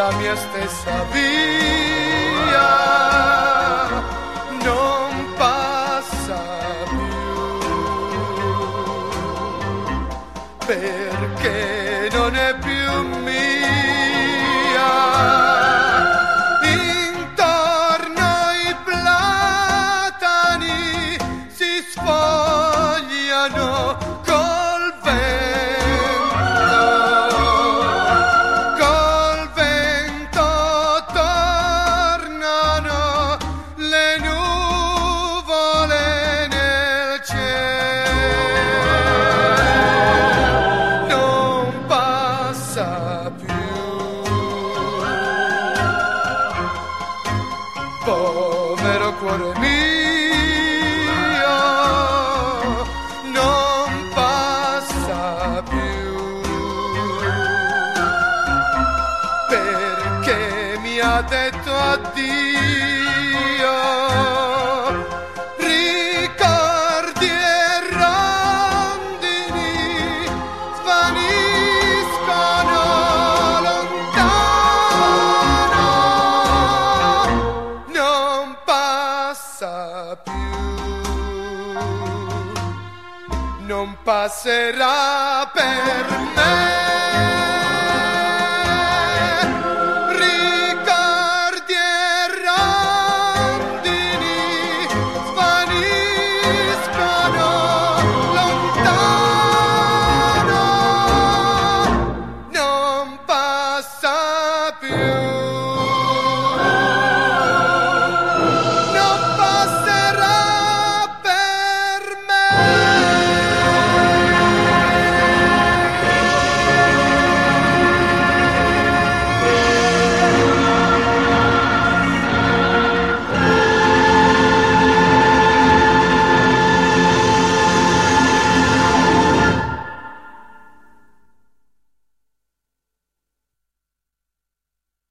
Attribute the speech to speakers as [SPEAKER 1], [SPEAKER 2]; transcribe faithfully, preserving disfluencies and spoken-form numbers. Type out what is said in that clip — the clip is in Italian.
[SPEAKER 1] la mia stessa via non passa più, perché non è più mia. Intorno i platani si sfogliano col vento, col vento tornano le nuvole nel cielo, non passa più. Povero cuore mio, non passa più, perché mi ha detto addio. Ricordi e rondini svaniscono lontano, non passa più, non passerà per me.